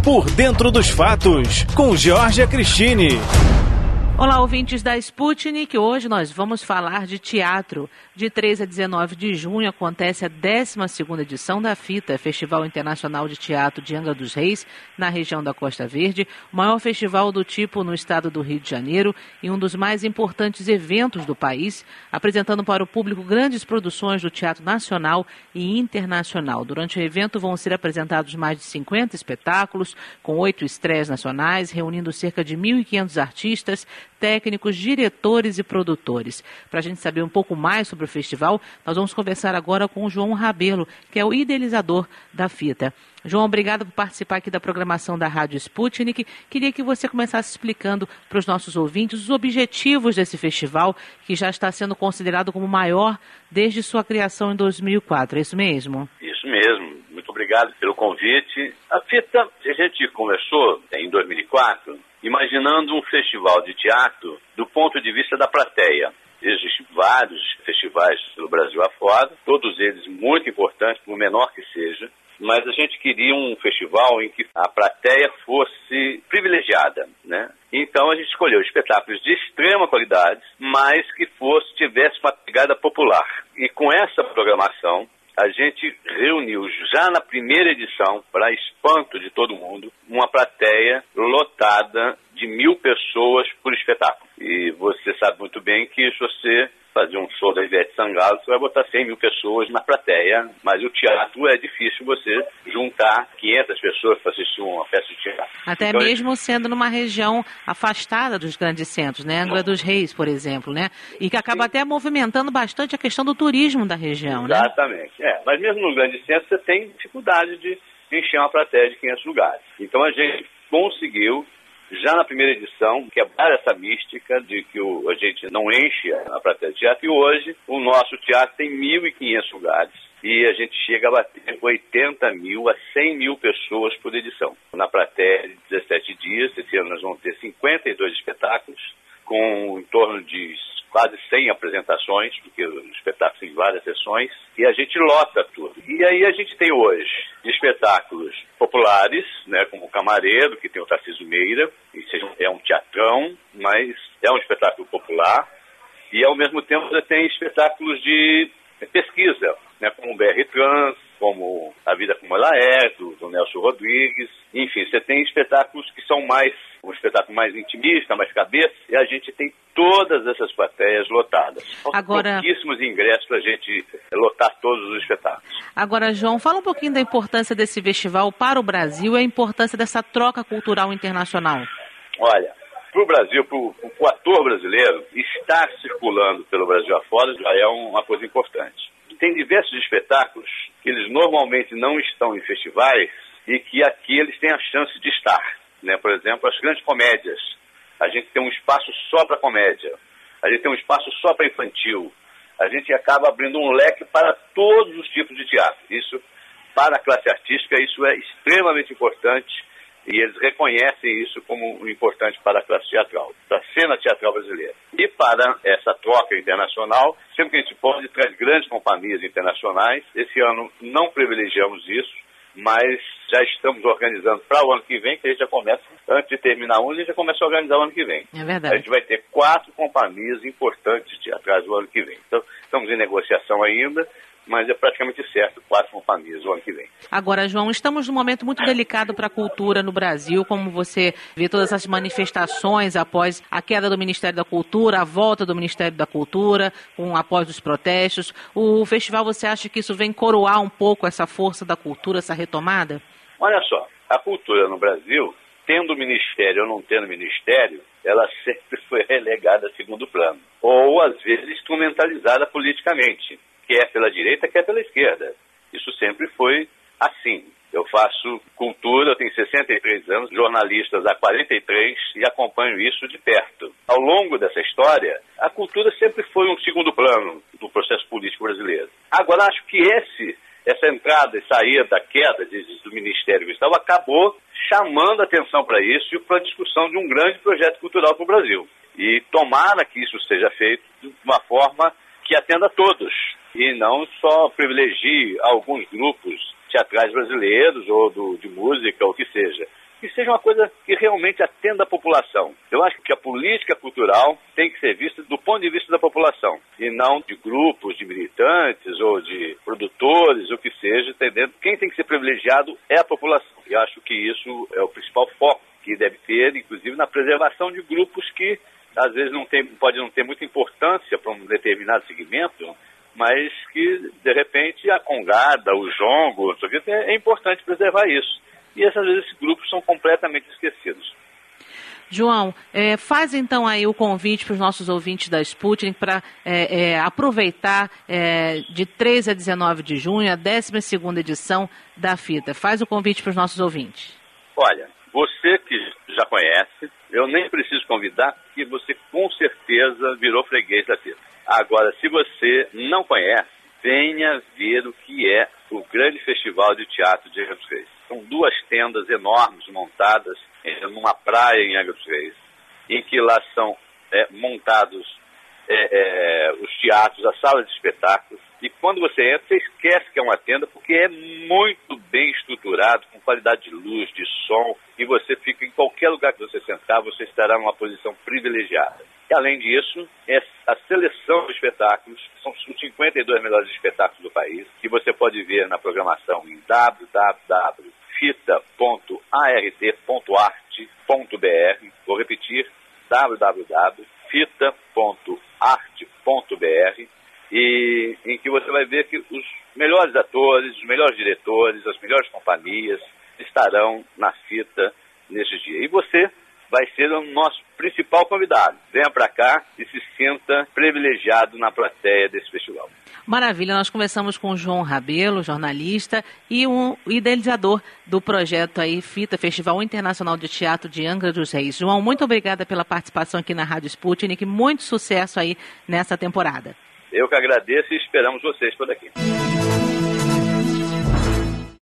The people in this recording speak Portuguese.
Por Dentro dos Fatos, com Georgia Cristine. Olá, ouvintes da Sputnik. Hoje nós vamos falar de teatro. De 3 a 19 de junho acontece a 12ª edição da FITA, Festival Internacional de Teatro de Angra dos Reis, na região da Costa Verde, o maior festival do tipo no estado do Rio de Janeiro e um dos mais importantes eventos do país, apresentando para o público grandes produções do teatro nacional e internacional. Durante o evento vão ser apresentados mais de 50 espetáculos, com 8 estreias nacionais, reunindo cerca de 1.500 artistas, técnicos, diretores e produtores. Para a gente saber um pouco mais sobre o festival, nós vamos conversar agora com o João Rabelo, que é o idealizador da FITA. João, obrigado por participar aqui da programação da Rádio Sputnik. Queria que você começasse explicando para os nossos ouvintes os objetivos desse festival, que já está sendo considerado como o maior desde sua criação em 2004. É isso mesmo? Isso mesmo. Muito obrigado pelo convite. A FITA, a gente começou em 2004, imaginando um festival de teatro do ponto de vista da plateia. Existem vários festivais pelo Brasil afora, todos eles muito importantes, por menor que seja, mas a gente queria um festival em que a plateia fosse privilegiada, né? Então a gente escolheu espetáculos de extrema qualidade, mas que tivesse uma pegada popular. E com essa programação, a gente reuniu já na primeira edição, para espanto de todo mundo, uma plateia lotada de 1.000 pessoas por espetáculo. E você sabe muito bem que se você fazer um show da Ivete Sangalo, você vai botar 100.000 pessoas na plateia, mas o teatro é difícil você juntar 500 pessoas para assistir uma peça de teatro. Até então, mesmo sendo numa região afastada dos grandes centros, né? Angra dos Reis, por exemplo, né? E que acaba até movimentando bastante a questão do turismo da região, né? Exatamente. Mas mesmo no grande centro você tem dificuldade de encher uma plateia de 500 lugares. Então a gente conseguiu, já na primeira edição, quebrar essa mística de que a gente não enche a plateia de teatro. E hoje o nosso teatro tem 1.500 lugares e a gente chega a bater 80.000 a 100.000 pessoas por edição. Na plateia de 17 dias, esse ano nós vamos ter 52 espetáculos, com em torno de quase 100 apresentações, porque os espetáculos têm várias sessões, e a gente lota tudo. E aí a gente tem hoje espetáculos populares, né, como o Camareiro, que tem o Tarcísio Meira, é um teatrão, mas é um espetáculo popular, e ao mesmo tempo você tem espetáculos de pesquisa, né, como o BR Trans, como A Vida Como Ela É, do Nelson Rodrigues. Enfim, você tem espetáculos que são um espetáculo mais intimista, mais cabeça, e a gente tem todas essas plateias lotadas. Agora, pouquíssimos ingressos para a gente lotar todos os espetáculos. Agora, João, fala um pouquinho da importância desse festival para o Brasil e a importância dessa troca cultural internacional. Olha, para o Brasil, para o ator brasileiro, estar circulando pelo Brasil afora já é uma coisa importante. Tem diversos espetáculos que eles normalmente não estão em festivais e que aqui eles têm a chance de estar, né? Por exemplo, as grandes comédias. A gente tem um espaço só para comédia. A gente tem um espaço só para infantil. A gente acaba abrindo um leque para todos os tipos de teatro. Isso, para a classe artística, isso é extremamente importante e eles reconhecem isso como importante para a classe teatral, para a cena teatral brasileira. E para essa troca internacional, sempre que a gente pode, traz grandes companhias internacionais. Esse ano não privilegiamos isso, mas já estamos organizando para o ano que vem, que a gente já começa, antes de terminar a gente já começa a organizar o ano que vem. É verdade. A gente vai ter 4 companhias importantes teatrais o ano que vem. Então, estamos em negociação ainda, mas é praticamente certo, 4 companhias o ano que vem. Agora, João, estamos num momento muito delicado para a cultura no Brasil, como você vê todas as manifestações após a queda do Ministério da Cultura, a volta do Ministério da Cultura, após os protestos. O festival, você acha que isso vem coroar um pouco essa força da cultura, essa retomada? Olha só, a cultura no Brasil, tendo ministério ou não tendo ministério, ela sempre foi relegada a segundo plano, ou às vezes instrumentalizada politicamente, quer pela direita, quer pela esquerda. Isso sempre foi assim. Eu faço cultura, eu tenho 63 anos, jornalistas há 43 e acompanho isso de perto. Ao longo dessa história, a cultura sempre foi um segundo plano do processo político brasileiro. Agora, acho que essa entrada e saída da queda do Ministério do Estado acabou chamando a atenção para isso e para a discussão de um grande projeto cultural para o Brasil. E tomara que isso seja feito de uma forma que atenda a todos e não só privilegie alguns grupos teatrais brasileiros ou de música ou o que seja. que seja uma coisa que realmente atenda a população. Eu acho que a política cultural tem que ser vista do ponto de vista da população, e não de grupos de militantes ou de produtores, o que seja, entendendo? Quem tem que ser privilegiado é a população. E acho que isso é o principal foco que deve ter, inclusive na preservação de grupos que às vezes pode não ter muita importância para um determinado segmento, mas que, de repente, a congada, o jongo, é importante preservar isso. E, às vezes, esses grupos são completamente esquecidos. João, faz então aí o convite para os nossos ouvintes da Sputnik para aproveitar de 3 a 19 de junho a 12ª edição da fita. Faz o convite para os nossos ouvintes. Olha, você que já conhece, eu nem preciso convidar, porque você com certeza virou freguês da fita. Agora, se você não conhece, venha ver o que é o grande festival de teatro de Angra dos Reis. São 2 tendas enormes montadas numa praia em Angra dos Reis, em que lá são montados os teatros, as salas de espetáculos. E quando você entra, você esquece que é uma tenda, porque é muito bem estruturado, com qualidade de luz, de som, e você fica em qualquer lugar que você sentar, você estará numa posição privilegiada. E, além disso, a seleção de espetáculos, são os 52 melhores espetáculos do país, que você pode ver na programação em www.fita.art.br. Vou repetir, www.fita.art.br, e em que você vai ver que os melhores atores, os melhores diretores, as melhores companhias estarão na fita nesse dia. E você vai ser o nosso principal convidado. Venha para cá e se sinta privilegiado na plateia desse festival. Maravilha, nós conversamos com o João Rabelo, jornalista e um idealizador do projeto aí, Fita, Festival Internacional de Teatro de Angra dos Reis. João, muito obrigada pela participação aqui na Rádio Sputnik, muito sucesso aí nessa temporada. Eu que agradeço e esperamos vocês por aqui.